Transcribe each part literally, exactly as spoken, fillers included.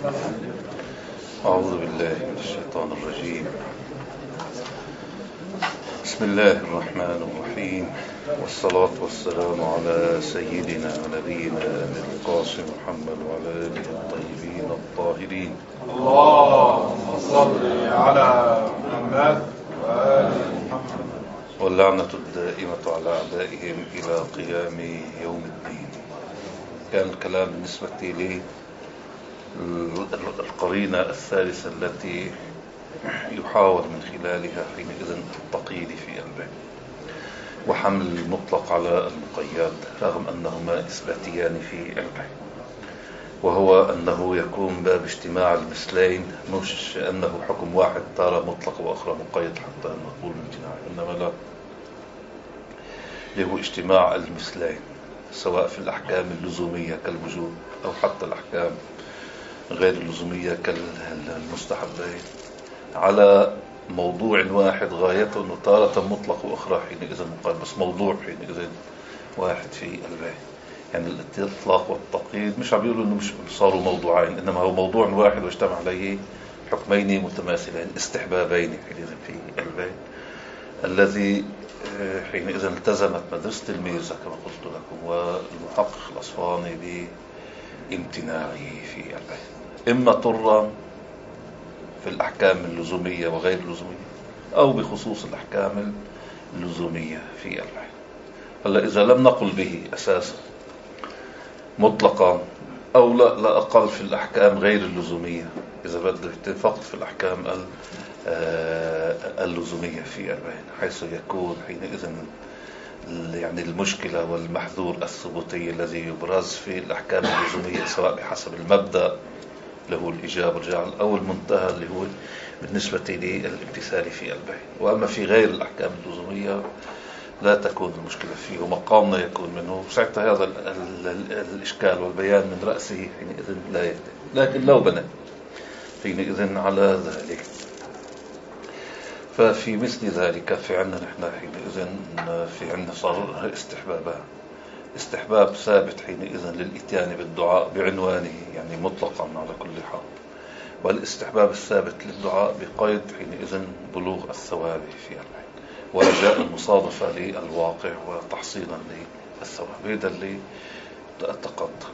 أعوذ بالله من الشيطان الرجيم. بسم الله الرحمن الرحيم، والصلاة والسلام على سيدنا ونبينا أبي القاسم محمد وعلى آله الطيبين الطاهرين. اللهم صل على محمد وآل محمد. واللعنة الدائمة على أعدائهم إلى قيام يوم الدين. كان الكلام بالنسبة لي القرينة الثالثة التي يحاول من خلالها حينئذ التقييد في البيان وحمل المطلق على المقيد، رغم أنهما إثباتيان في البيان، وهو أنه يكون باب اجتماع المثلين، مش أنه حكم واحد تارة مطلق وأخرى مقيد حتى نقول امتناع، إنما لا، له اجتماع المثلين سواء في الأحكام اللزومية كالوجوب أو حتى الأحكام غير اللزومية كالمستحبين على موضوع واحد غايته أنه تارة مطلق وأخرى حينئذ مقيد، بس موضوع حينئذ واحد في البيان. يعني الإطلاق والتقييد مش عم بيقولوا إنه مش صاروا موضوعين، إنما هو موضوع واحد واجتمع عليه حكمين متماثلين استحبابين حينئذ في البيان، الذي حينئذ التزمت مدرسة الميزة كما قلت لكم والمحقق الأصفهاني بامتناعه في البيان، إما طرا في الأحكام اللزومية وغير اللزومية أو بخصوص الأحكام اللزومية في البيان. هلا إذا لم نقل به أساسا مطلقا أو لا لا أقل في الأحكام غير اللزومية، إذا بدك فقط في الأحكام اللزومية في البيان، حيث يكون حينئذ يعني المشكلة والمحذور الثبوتي الذي يبرز في الأحكام اللزومية سواء بحسب المبدأ له الإجابة والجعل أو المنتهى اللي هو بالنسبة للامتثال في البيان. وأما في غير الأحكام اللزومية لا تكون المشكلة فيه ومقامنا يكون منه، ساعتها هذا الإشكال والبيان من رأسه حينئذ لا يهدي. لكن لو بنى حينئذ على ذلك، ففي مثل ذلك في عنا نحن حينئذ في عنا صار استحبابان: استحباب ثابت حينئذ للإتيان بالدعاء بعنوانه يعني مطلقا على كل حال، والاستحباب الثابت للدعاء بقيد حينئذ بلوغ الثواب في البيان ورجاء المصادفة للواقع وتحصيلا للثواب. هذا اللي تقدم.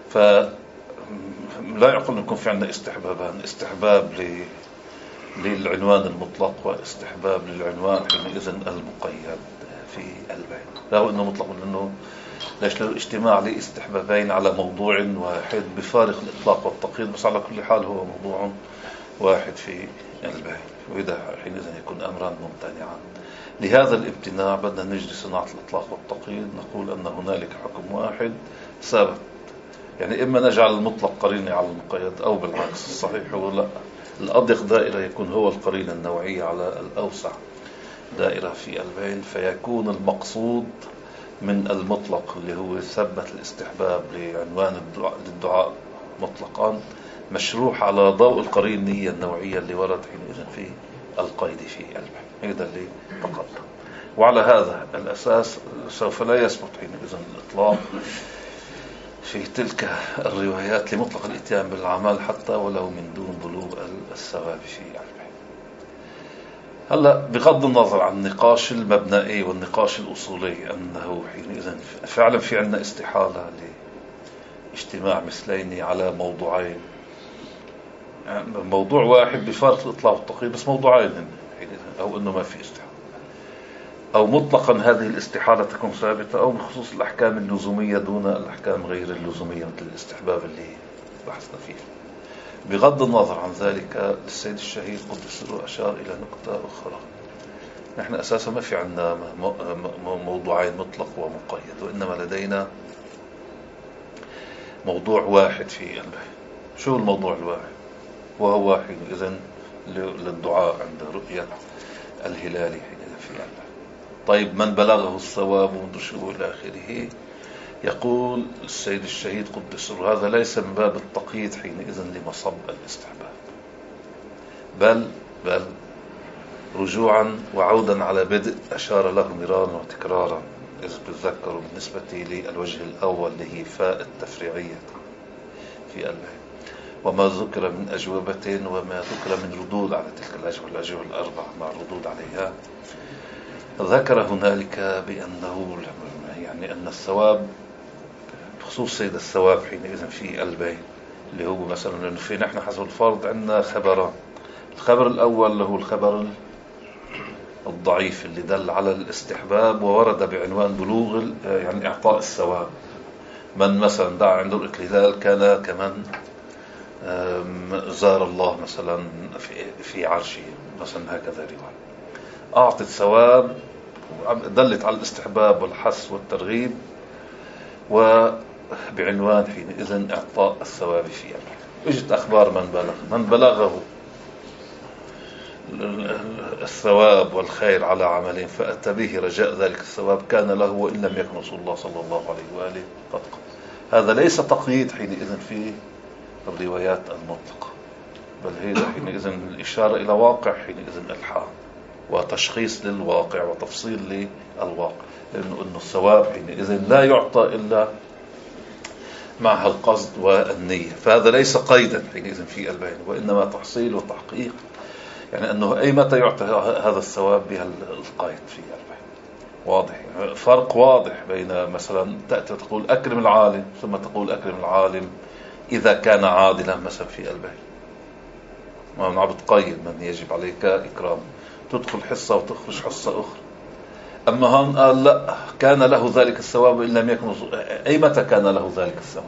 فلا يعقل يكون في عندنا استحبابان: استحباب للعنوان المطلق واستحباب للعنوان حينئذ المقيد في البيان، لو انه مطلق لانه ليش له اجتماع لاستحبابين على موضوع واحد بفارق الإطلاق والتقييد، بس على كل حال هو موضوع واحد في البيان، وإذا حينئذ يكون أمرا ممتنعا. لهذا الامتناع بدنا نجري صناعة الإطلاق والتقييد، نقول أن هنالك حكم واحد ثابت، يعني إما نجعل المطلق قرينة على المقيد أو بالعكس. الصحيح هو لا، الأضيق دائرة يكون هو القرينة النوعية على الأوسع دائرة في البيان، فيكون المقصود من المطلق اللي هو ثبت الاستحباب لعنوان الدعاء مطلقا مشروح على ضوء القرينية النوعية اللي ورد حينئذ في القيد في البيان. هذا اللي تقدم، وعلى هذا الأساس سوف لا يثبت حينئذ الإطلاق في تلك الروايات لمطلق الإتيان بالأعمال حتى ولو من دون بلوغ الثواب في البيان. هلا بغض النظر عن النقاش المبنائي والنقاش الأصولي أنه حينئذ فعلا في عندنا استحالة لاجتماع مثلين على موضوعين، يعني موضوع واحد بفارق الإطلاق والتقييد بس موضوعين حينئذ، أو أنه ما في استحالة، أو مطلقا هذه الاستحالة تكون ثابتة، أو بخصوص الأحكام اللزومية دون الأحكام غير اللزومية مثل الاستحباب اللي بحثنا فيه. بغض النظر عن ذلك السيد الشهيد قدس سره أشار إلى نقطة أخرى: نحن أساسا ما في عندنا موضوعين مطلق ومقيد، وإنما لدينا موضوع واحد في البيان. شو الموضوع الواحد؟ وهو حينئذ للدعاء عند رؤية الهلال حينئذ في البيان. طيب من بلغه الثواب ومن شو إلى آخره؟ يقول السيد الشهيد قدس سره هذا ليس من باب التقييد حينئذ لمصب الاستحباب، بل بل رجوعا وعودا على بدء أشار له مرارا وتكرارا، إذا تتذكروا بالنسبة للوجه الأول اللي هي فاء التفريعية في البيان، وما ذكر من أجوبة وما ذكر من ردود على تلك الأجوبة الأجوبة الأربع مع الردود عليها. ذكر هنالك بأنه يعني أن الثواب بخصوص سيد الثواب حينئذ في قلبين، اللي هو مثلا لأنه في نحن حسب الفرض عندنا خبران. الخبر الأول له الخبر الضعيف اللي دل على الاستحباب وورد بعنوان بلوغ يعني إعطاء الثواب. من مثلا دعا عند رؤية الهلال كان كمن زار الله مثلا في في عرشه مثلا، هكذا رواية أعطت ثواب دلت على الاستحباب والحث والترغيب، وبعنوان حينئذ إعطاء الثواب فيها. اجت أخبار من بلغ من بلغه الثواب والخير على عملين فأتى به رجاء ذلك الثواب كان له وإن لم يكن رسول الله صلى الله عليه وآله قد قال. هذا ليس تقييد حينئذ في الروايات المطلقة، بل هي حينئذ الإشارة إلى واقع حينئذ إلحاق وتشخيص للواقع وتفصيل للواقع، لأنه إنه الثواب حينئذ لا يعطى إلا مع القصد والنية. فهذا ليس قيدا حينئذ في البين، وإنما تحصيل وتحقيق، يعني أنه أي متى يعطى هذا الثواب بها القيد في البين. واضح يعني فرق واضح بين مثلا تأتي تقول أكرم العالم ثم تقول أكرم العالم إذا كان عادلا مثلا في البين، ما نعم بتقيد من يجب عليك إكرامه، تدخل حصة وتخرج حصة أخرى. أما هون قال لا كان له ذلك الثواب إن لم يكن. أي متى كان له ذلك الثواب؟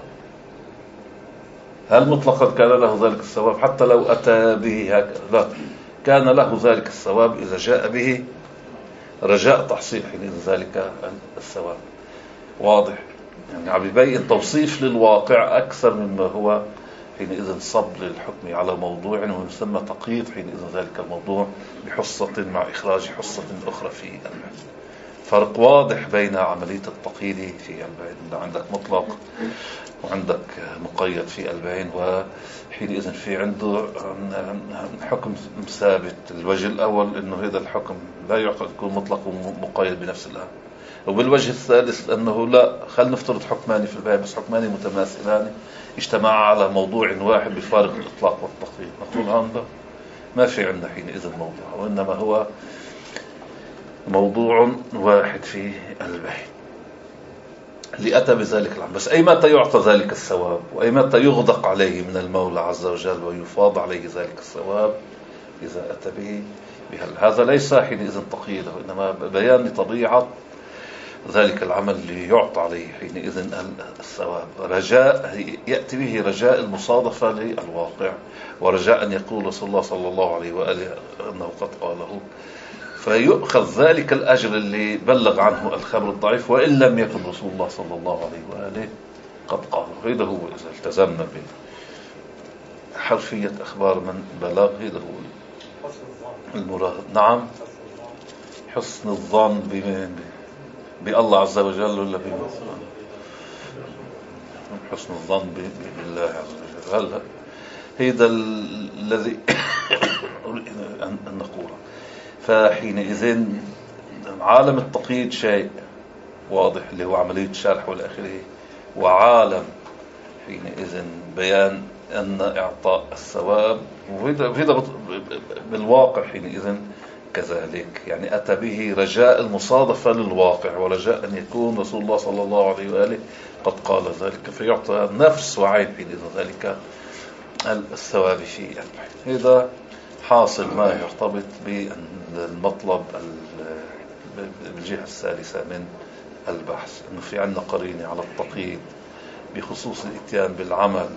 هل مطلقا كان له ذلك الثواب حتى لو أتى به هكذا؟ لا، كان له ذلك الثواب إذا جاء به رجاء تحصيل حين ذلك الثواب. واضح يعني عم يبين توصيف للواقع أكثر مما هو حينئذ صب للحكم على موضوع ويسمى تقييد حينئذ ذلك الموضوع بحصة مع إخراج حصة أخرى في البحث. فرق واضح بين عملية التقييد في البين، عندك مطلق وعندك مقيد في البين، وحينئذ في عنده حكم ثابت. الوجه الأول إنه هذا الحكم لا يعقد يكون مطلق ومقيد بنفس الآن، وبالوجه الثالث أنه لا، خل نفترض حكمان في البين بس حكمان متماثلان اجتمعا على موضوع واحد بفارق الإطلاق والتقييد. نقول هذا ما في عندنا حينئذ موضوع، وإنما هو موضوع واحد في البين اللي أتى بذلك العمل. بس أي متى يعطى ذلك الثواب وأي متى يغدق عليه من المولى عز وجل ويفاض عليه ذلك الثواب إذا أتى به بهل. هذا ليس حينئذ تقييده، إنما بيان طبيعة ذلك العمل اللي يعطى عليه حينئذ الثواب. رجاء يأتي به رجاء المصادفة للواقع، ورجاء أن يقول رسول الله صلى الله عليه وآله أنه قد قاله، فيؤخذ ذلك الأجر اللي بلغ عنه الخبر الضعيف وإن لم يكن رسول الله صلى الله عليه وآله قد قاله. هذا هو إذا التزمنا بحرفية أخبار من بلغ، هذا هو المراد. نعم، حسن الظن بمن؟ بالله عز وجل ولا بمن؟ حسن الظن بالله عز وجل. هلا هذا الذي أريد أن نقوله. فحينئذ عالم التقييد شيء واضح اللي هو عملية الشرح والآخره، وعالم حينئذ بيان أن إعطاء الثواب، وهذا بالواقع حينئذ كذلك، يعني أتى به رجاء المصادفة للواقع ورجاء أن يكون رسول الله صلى الله عليه وآله قد قال ذلك، فيعطى نفس وعين حينئذ ذلك الثواب في البحث. هذا حاصل ما يرتبط بالمطلب بالجهة الثالثة من البحث، أنه في عندنا قرينة على التقييد بخصوص الاتيان بالعمل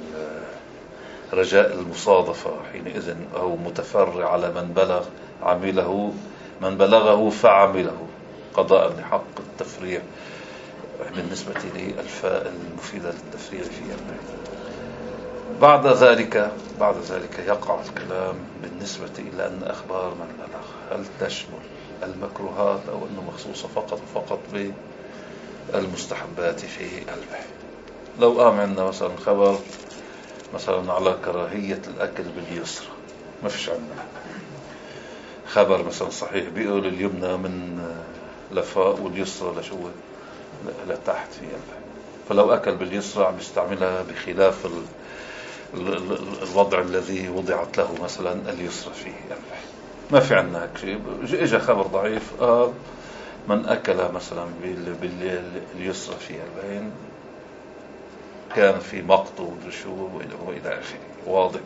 رجاء المصادفة حينئذ، أو متفرع على من بلغ عمله، من بلغه فعمله قضاء لحق التفريع بالنسبة للفاء المفيدة للتفريع في البحث. بعد ذلك بعد ذلك يقع الكلام بالنسبة إلى أن أخبار من بلغ هل تشمل المكروهات أو أنه مخصوصة فقط فقط بالمستحبات في البحث. لو قام عندنا مثلا خبر مثلا على كراهية الأكل باليسرى، ما فيش عندنا خبر مثلا صحيح بيقول اليمنى من لفاء واليسرى لشو لتحت في البحث، فلو أكل باليسرى عم يستعملها بخلاف الوضع الذي وضعت له مثلا اليسرى فيه البين. ما في عندنا هيك شيء. اجى خبر ضعيف قال من أكل مثلا باليسرى فيه البين كان في مقت وشو وإلى آخره. واضح.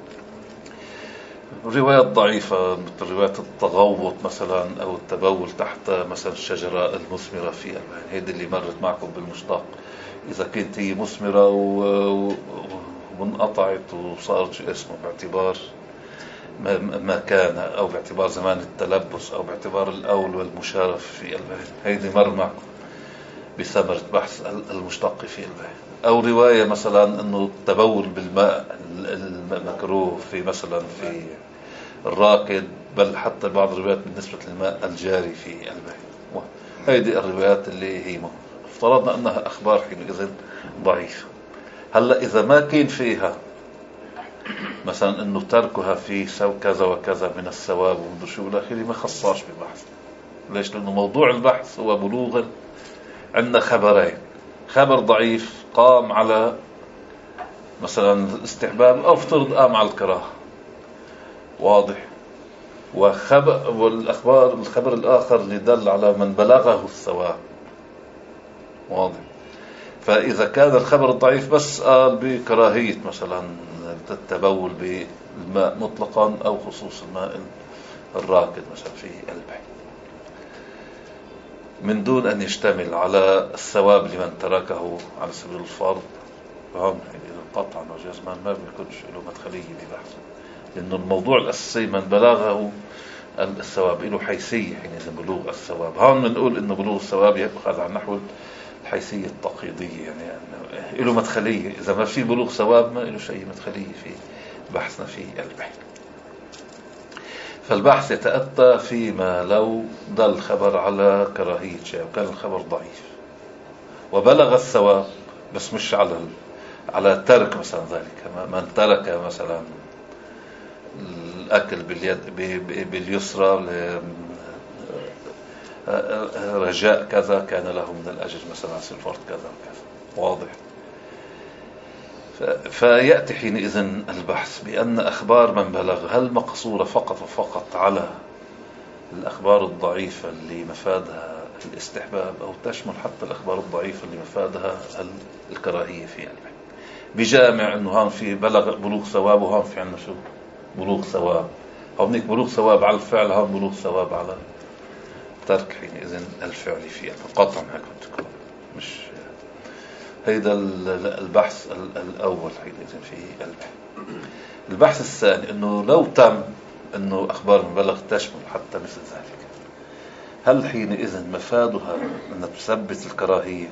روايات ضعيفة مثل رواية التغوط مثلا أو التبول تحت مثلا الشجرة المثمرة في البين، هيدي اللي مرت معكم بالمشتاق. إذا كنت هي مثمرة وانقطعت وصارت شو اسمه باعتبار ما كان أو باعتبار زمان التلبس أو باعتبار الأول والمشارف في البين، هيدي مر معكم بثمرة بحث المشتق في البين. أو رواية مثلا أنه التبول بالماء المكروه في مثلا في الراكد، بل حتى بعض الروايات بالنسبة للماء الجاري في البين. هذه الروايات اللي هي افترضنا أنها أخبار حينئذ ضعيفة. هلأ إذا ما كان فيها مثلا أنه تركها في كذا وكذا من الثواب ومن شو الآخر ما خصاش ببحث. ليش؟ لأنه موضوع البحث هو بلوغ. عندنا خبرين، خبر ضعيف قام على مثلا الاستحباب أو افترض قام على الكراهة. واضح. وخبر والأخبار الخبر الآخر اللي دل على من بلغه الثواب. واضح. فإذا كان الخبر الضعيف بس قال بكراهية مثلا التبول بالماء مطلقا أو خصوص الماء الراكد مثلا في البين من دون أن يشتمل على الثواب لمن تركه على سبيل الفرض، فهم قطعا وجزما ما بيكونش له مدخلية ببحثه، لأنه الموضوع الأساسي من بلغه الثواب له حيثية حينئذ بلوغ الثواب. هون بنقول إنه بلوغ الثواب يأخذ عن نحو الحيثية التقييدية، يعني, يعني له مدخلية. إذا ما في بلوغ ثواب ما له شيء مدخلية في بحثنا في البين. فالبحث يتأتى فيما لو دل الخبر على كراهية شيء وكان الخبر ضعيف وبلغ الثواب بس مش على على ترك مثلا ذلك. من ترك مثلا الأكل باليد باليسرى رجاء كذا كان له من الأجر مثلا سلفرت كذا وكذا. واضح. فيأتي حينئذ البحث بأن أخبار من بلغ هل مقصورة فقط وفقط على الأخبار الضعيفة اللي مفادها الاستحباب أو تشمل حتى الأخبار الضعيفة اللي مفادها الكراهية في البين، بجامع أنه هون في بلغ بلوغ ثواب وهون في عنا شو بلوغ ثواب، هونيك بلوغ ثواب على الفعل هون بلوغ ثواب على ترك حينئذ الفعل في قطعا. هيك بتكون مش هيدا البحث الأول حينئذ في البين. البحث الثاني أنه لو تم أنه أخبار مبلغ تشمل حتى مثل ذلك، هل حينئذ مفادها أن تثبت الكراهية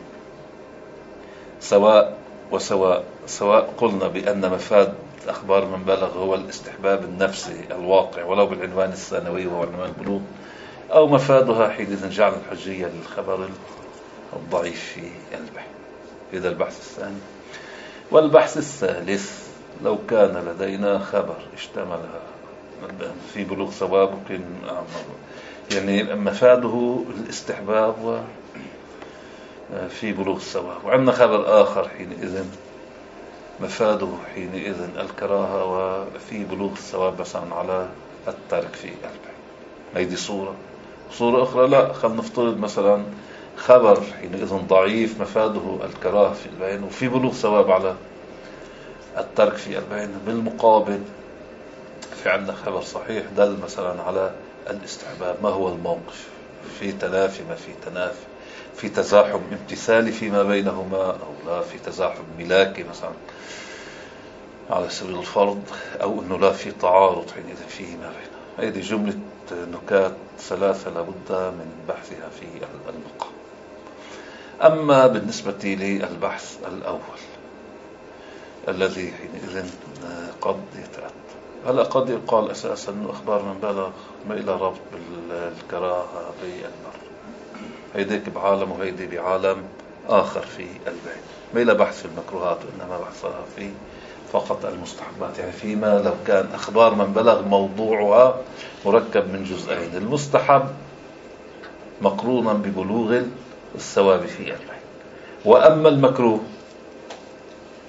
سواء وسواء، سواء قلنا بأن مفاد أخبار من بلغ هو الاستحباب النفسي الواقع ولو بالعنوان الثانوي وهو عنوان البلوغ، أو مفادها حينئذ جعل الحجية للخبر الضعيف في البحث. هذا البحث الثاني. والبحث الثالث لو كان لدينا خبر اشتمل في بلوغ ثواب ممكن يعني مفاده الاستحباب وفي بلوغ الثواب، وعندنا خبر آخر حينئذ مفاده حينئذ الكراهة وفي بلوغ الثواب مثلا على الترك في البين. هذه صورة. صورة أخرى لا، خلينا نفترض مثلا خبر حينئذ ضعيف مفاده الكراهة في البين وفي بلوغ ثواب على الترك في البين. بالمقابل في عندنا خبر صحيح دل مثلا على الاستحباب. ما هو الموقف؟ في تنافي ما في تنافي، في تزاحم امتثالي فيما بينهما أو لا، في تزاحم ملاكي مثلا على سبيل الفرض، أو أنه لا في تعارض حينئذ فيه ما بينه. هذه جملة نكات ثلاثة لابد من بحثها في المقام. أما بالنسبة للبحث الأول الذي حينئذ قد يتأتى، هلا قد يقال أساسا أنه أخبار من بلغ ما إلى ربط بالكراهة بالمر، هيديك بعالم وهيدي بعالم آخر في البين، ما إلى بحث في المكروهات وإنما بحثها في فقط المستحبات. يعني فيما لو كان أخبار من بلغ موضوعها مركب من جزئين، المستحب مقرونا ببلوغ الثواب في البين، وأما المكروه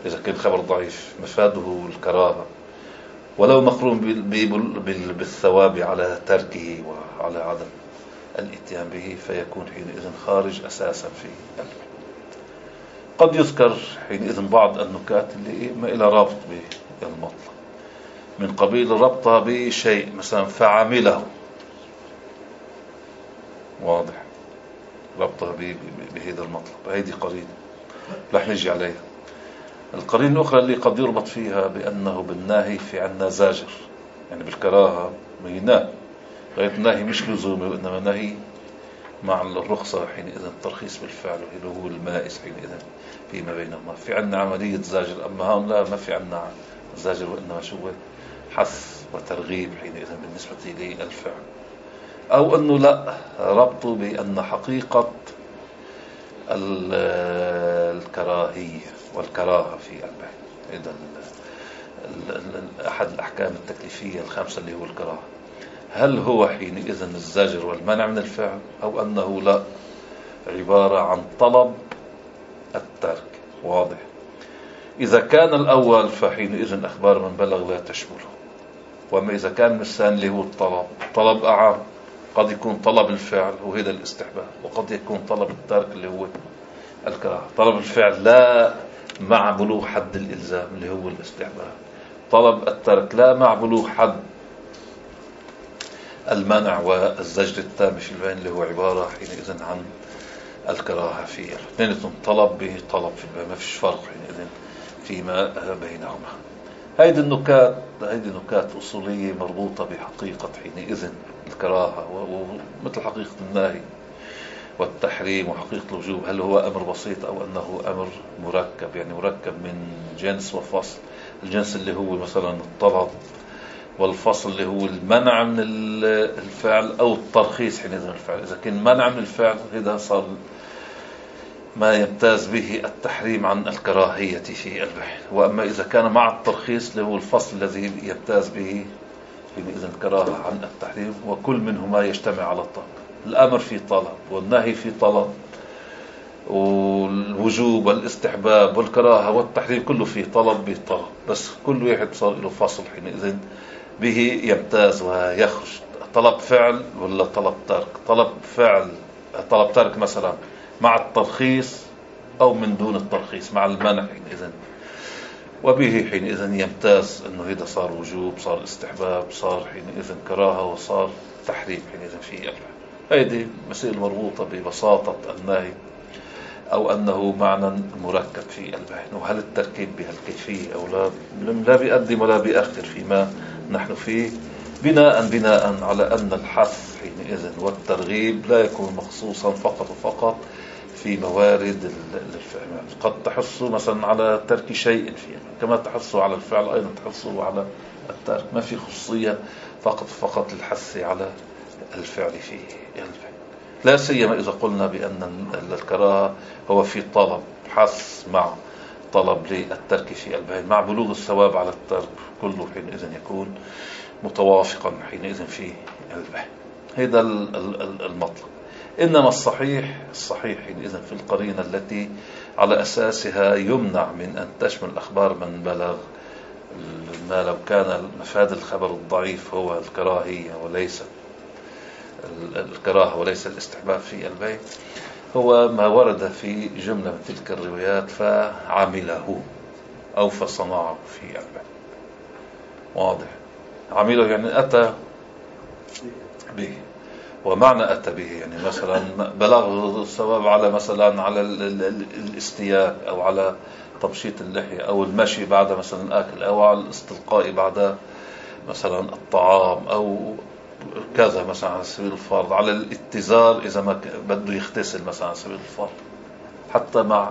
إذا كان خبر ضعيف مفاده الكراهة ولو مقرون بالثواب على تركه وعلى عدم الاتيان به، فيكون حينئذ خارج أساسا في البيع. قد يذكر حينئذ بعض النكات اللي ما إلى رابط بالمطلق، من قبيل ربطها بشيء مثلا فعمله، واضح، ربطها بهذا المطلب. هذه قرينة رح نجي عليها. القرينة الأخرى اللي قد يربط فيها بأنه بالناهي في عنا زاجر، يعني بالكراهة ميناه، غير الناهي مش لزومي وإنما ناهي مع الرخصة، حينئذ الترخيص بالفعل اللي هو المائز حينئذ فيما بينهما. في عنا عملية زاجر، أما هون لا، ما في عنا زاجر وإنما شو حث وترغيب حينئذ بالنسبة للفعل. أو أنه لا، ربطوا بأن حقيقة الكراهية والكراهة في البيع، إذا أحد الأحكام التكليفية الخامسة اللي هو الكراهة، هل هو حينئذ الزجر والمنع من الفعل، أو أنه لا، عبارة عن طلب الترك. واضح. إذا كان الأول فحينئذ أخبار من بلغ لا تشمله، وأما إذا كان الثاني اللي هو الطلب، طلب أعام، قد يكون طلب الفعل وهذا الاستحباب، وقد يكون طلب الترك اللي هو الكراهة. طلب الفعل لا مع بلوغ حد الإلزام اللي هو الاستحباب، طلب الترك لا مع بلوغ حد المنع والزجر التام في البين اللي هو عبارة حينئذ عن الكراهة فيه. اثنينهم طلب بطلب في البين، ما فيش فرق حينئذ فيما بينهما. هيدي النكات هيدي نكات أصولية مربوطة بحقيقة حينئذ الكراهة، ومثل حقيقة النهي والتحريم وحقيقة الوجوب، هل هو أمر بسيط أو أنه أمر مركب، يعني مركب من جنس وفصل. الجنس اللي هو مثلا الطلب، والفصل اللي هو المنع من الفعل أو الترخيص حينئذ الفعل. إذا كان منع من الفعل هذا صار ما يمتاز به التحريم عن الكراهية في البيع. وأما إذا كان مع الترخيص اللي هو الفصل الذي يمتاز به حينئذ الكراهة عن التحريم، وكل منهما يجتمع على الطلب. الأمر في طلب والنهي في طلب، والوجوب والاستحباب والكراهة والتحريم كله في طلب بطلب، بس كل واحد صار له فصل حينئذ به يمتاز ويخرج. طلب فعل ولا طلب ترك، طلب فعل طلب ترك مثلا مع الترخيص أو من دون الترخيص مع المنع حينئذ، وبه حينئذ يمتاز أنه هذا صار وجوب، صار استحباب، صار حينئذ كراهة، وصار تحريم حينئذ في البيع. هذه مسائل مربوطة ببساطة النهي أو أنه معنى مركب في البيع، وهل التركيب بهالكيفية أو لا، لا بيقدم ولا بيأخر فيما نحن فيه، بناء بناء على أن الحث حينئذ والترغيب لا يكون مخصوصا فقط وفقط في موارد الفعل. قد تحصوا مثلا على ترك شيء فيه كما تحصوا على الفعل، أيضا تحصوا على الترك، ما في خصوصية فقط فقط للحث على الفعل فيه الفعل. لا سيما إذا قلنا بأن الكراهة هو في طلب حث مع طلب للترك في البيع مع بلوغ الثواب على الترك، كله حينئذ يكون متوافقا حينئذ في البيع. هذا المطلب. إنما الصحيح الصحيح حينئذ في القرينة التي على أساسها يمنع من أن تشمل أخبار من بلغ، ما لو كان مفاد الخبر الضعيف هو الكراهية وليس الكراهة وليس الاستحباب في البيع، هو ما ورد في جملة من تلك الروايات فعمله أو فصنعه في البيع. واضح. عمله يعني أتى به، ومعنى أتى به يعني مثلا بلغ الثواب على مثلا على الاستياك أو على تبشيط اللحية أو المشي بعد مثلا الأكل أو على الاستلقاء بعد مثلا الطعام أو كذا مثلا على سبيل الفرض، على الاتزار إذا ما بده يغتسل مثلا على سبيل الفرض، حتى مع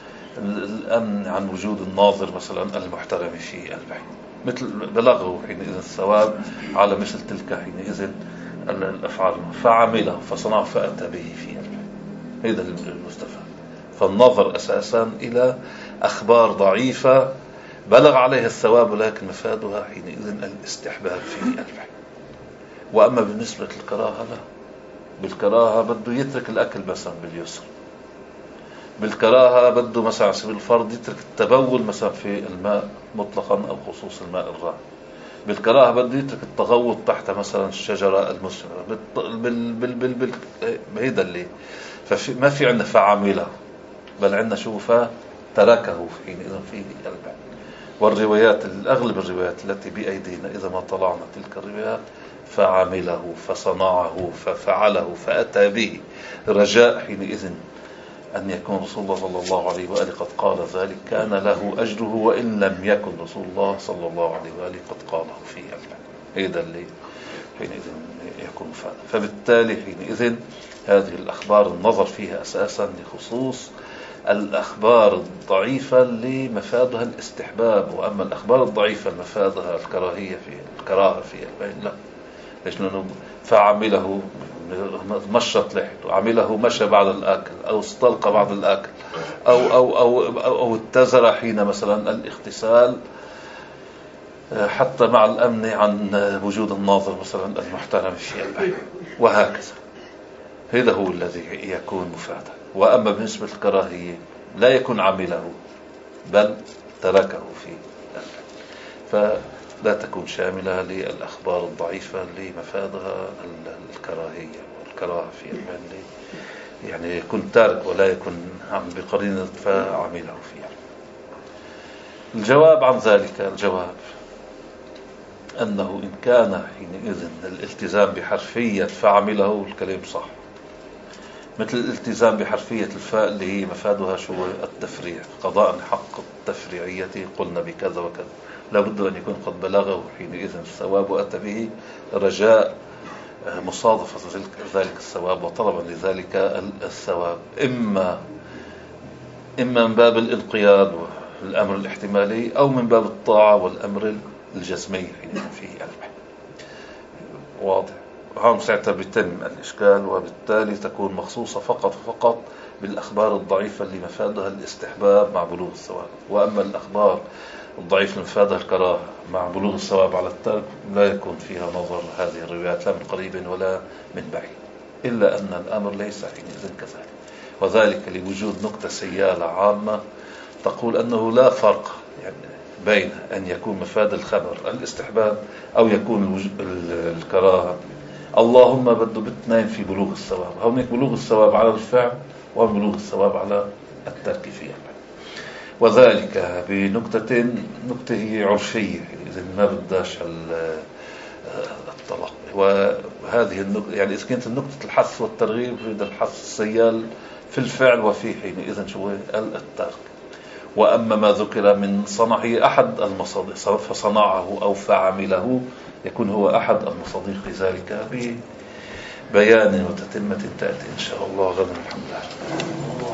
الأمن عن وجود الناظر مثلا المحترم في البيع، مثل بلغه حينئذ الثواب على مثل تلك حينئذ الأفعال. فعمله فصنع فأتى به في البيع، هذا المستفاد. فالنظر أساسا إلى أخبار ضعيفة بلغ عليها الثواب ولكن مفادها حينئذ الاستحباب في البيع. وأما بالنسبة للكراهة لا، بالكراهة بده يترك الأكل مثلا باليسر، بالكراهة بده مثلا على سبيل الفرض يترك التبول مثلا في الماء مطلقا أو خصوص الماء الراكد. بالكراهة بده يترك التغوط تحت مثلا الشجرة المثمرة بال بال بال بال هيدا اللي فما في عندنا فعمله، بل عندنا شو فتركه حينئذ فيه البعد. والروايات الأغلب الروايات التي بأيدينا إذا ما طلعنا تلك الروايات فعمله فصنعه ففعله فأتى به، رجاء حينئذ أن يكون رسول الله صلى الله عليه وآله قد قال ذلك، كان له أجره وإن لم يكن رسول الله صلى الله عليه وآله قد قاله فيه البعد. هذا اللي حينئذ يكون فعلا. فبالتالي حينئذ هذه الأخبار النظر فيها أساسا لخصوص الأخبار الضعيفة اللي مفادها الاستحباب، وأما الأخبار الضعيفة مفادها الكراهية في الكراهة في البين لا. ليش؟ لأنه فعمله مشط لحيته، عمله مشى بعد الأكل أو استلقى بعد الأكل أو أو أو أو, أو اتزر حين مثلا الاغتسال حتى مع الأمن عن وجود الناظر مثلا المحترم في البين، وهكذا. هذا هو الذي يكون مفادا. وأما بالنسبة للكراهية لا يكون عمله بل تركه فيه، فلا تكون شاملة للأخبار الضعيفة اللي مفادها الكراهية والكراهة في المال، يعني يكون تارك ولا يكون عم بقرينة فعمله فيه. الجواب عن ذلك، الجواب أنه إن كان حينئذ الالتزام بحرفية فعمله الكلام صح، مثل الالتزام بحرفية الفاء اللي هي مفادها شو التفريع، قضاء حق التفريعية قلنا بكذا وكذا، لابد أن يكون قد بلغه حينئذ الثواب وأتى به رجاء مصادفة ذلك الثواب وطلبا لذلك الثواب، إما إما من باب الانقياد والأمر الاحتمالي أو من باب الطاعة والأمر الجزمي حينئذ فيه البحث. واضح؟ هون ساعتها بيتم الإشكال، وبالتالي تكون مخصوصة فقط فقط بالأخبار الضعيفة اللي مفادها الاستحباب مع بلوغ الثواب. وأما الأخبار الضعيفة اللي مفادها الكراهة مع بلوغ الثواب على الترك لا يكون فيها نظر هذه الروايات لا من قريب ولا من بعيد، إلا أن الأمر ليس حينئذ كذلك، وذلك لوجود نكتة سيالة عامة تقول أنه لا فرق يعني بين أن يكون مفاد الخبر الاستحباب أو يكون الكراهة، اللهم بده باثنين في بلوغ الثواب. هونيك بلوغ الثواب على الفعل وبلوغ الثواب على الترك فيه، وذلك بنكتة نكتة هي عرفية إذا ما بداش الطلاق. وهذه النكتة يعني إذا كانت النكتة الحث والترغيب في الحث السيال في الفعل وفي حينئذ شو الترك. وأما ما ذكر من صنعه أحد المصادق فصنعه أو فعمله يكون هو أحد المصادق لذلك ببيان وتتمة تأتي إن شاء الله غدا. الحمد لله.